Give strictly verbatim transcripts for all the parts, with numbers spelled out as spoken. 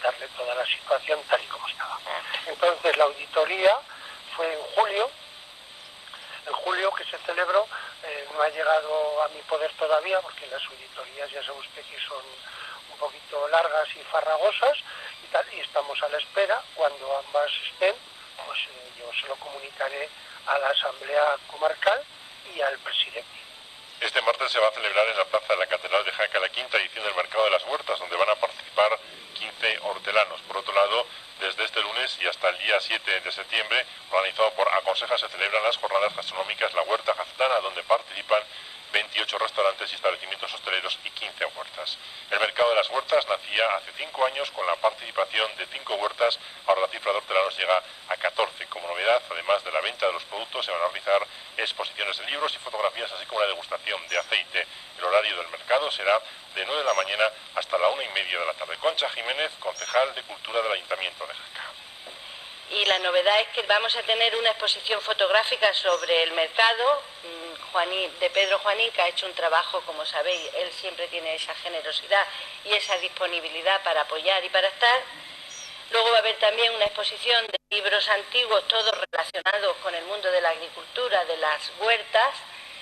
comentarle toda la situación tal y como estaba. Entonces la auditoría fue en julio, en julio que se celebró, eh, no ha llegado a mi poder todavía, porque las auditorías ya sabe usted que son un poquito largas y farragosas y tal, y estamos a la espera. Cuando ambas estén, pues eh, yo se lo comunicaré a la Asamblea Comarcal y al presidente. Este martes se va a celebrar en la plaza de la Catedral de Jaca la quinta edición del Mercado de las Huertas, donde van a participar quince hortelanos. Por otro lado, desde este lunes y hasta el día siete de septiembre, organizado por Aconseja, se celebran las jornadas gastronómicas La Huerta Gaztana, donde participan veintiocho restaurantes y establecimientos hosteleros y quince huertas. El Mercado de las Huertas nacía hace cinco años con la participación de cinco huertas. Ahora la cifra de hortelanos llega a catorce. Como novedad, además de la venta de los productos, se van a realizar exposiciones de libros y fotografías, así como una degustación de aceite. El horario del mercado será de nueve de la mañana hasta la una y media de la tarde. Concha Jiménez, concejal de Cultura del Ayuntamiento de Jaca. Y la novedad es que vamos a tener una exposición fotográfica sobre el mercado. Juanín, de Pedro Juanín, que ha hecho un trabajo, como sabéis, él siempre tiene esa generosidad y esa disponibilidad para apoyar y para estar. Luego va a haber también una exposición de libros antiguos, todos relacionados con el mundo de la agricultura, de las huertas,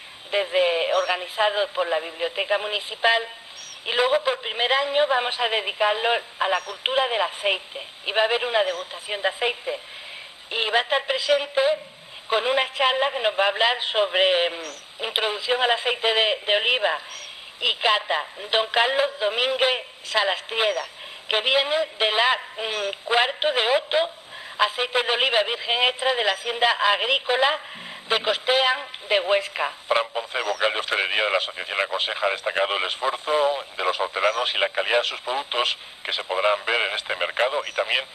desde organizados por la Biblioteca Municipal. Y luego, por primer año, vamos a dedicarlo a la cultura del aceite. Y va a haber una degustación de aceite. Y va a estar presente con una charla que nos va a hablar sobre um, introducción al aceite de, de oliva y cata, don Carlos Domínguez Salastrieda, que viene de la um, Cuarto de Oto, aceite de oliva virgen extra de la Hacienda Agrícola de Costean de Huesca. Fran Ponce, vocal de hostelería de la Asociación Aconseja, ha destacado el esfuerzo de los hortelanos y la calidad de sus productos que se podrán ver en este mercado y también